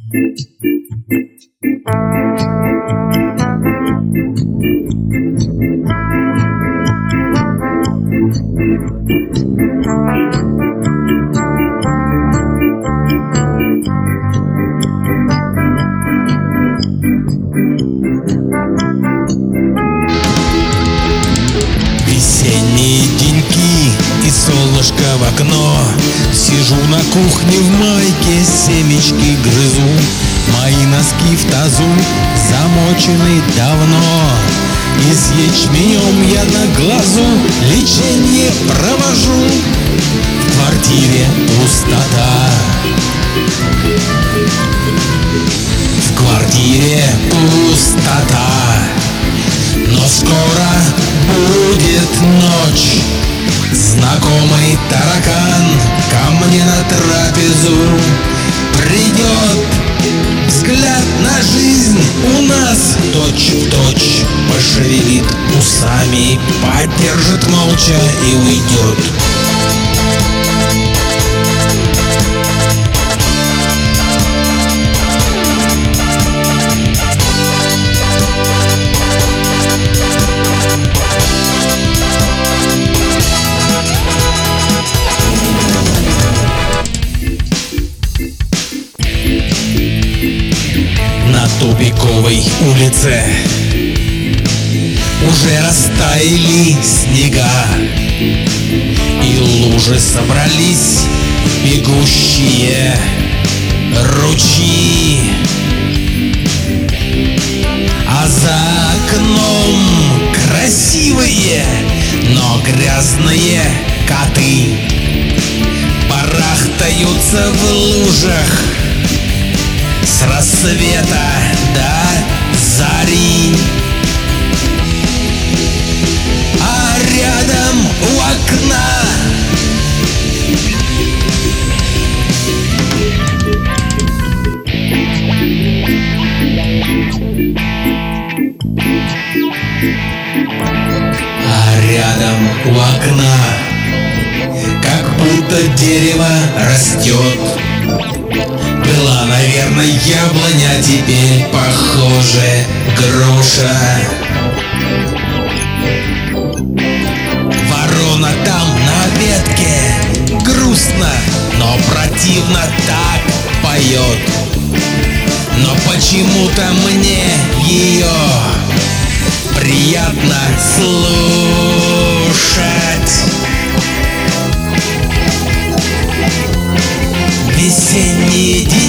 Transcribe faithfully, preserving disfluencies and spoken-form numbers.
Весенние деньки и солнышко в окно. Сижу на кухне в майке, семечки грызу. Мои носки в тазу замочены давно. И с ячменем я на глазу лечение провожу. В квартире пустота. В квартире пустота. Но скоро будет ночь. Знакомый таракан ко мне на трапезу придет. Взгляд на жизнь у нас точь-в-точь. Пошевелит усами, поддержит молча и уйдет. На тупиковой улице уже растаяли снега, и лужи собрались бегущие ручьи. А за окном красивые, но грязные коты барахтаются в лужах с рассвета до зари. А рядом у окна А рядом у окна как будто дерево растет. Была, наверное, яблоня, теперь, похоже, груша. Ворона там на ветке грустно, но противно так поет. Но почему-то мне ее приятно слушать. Весенние дни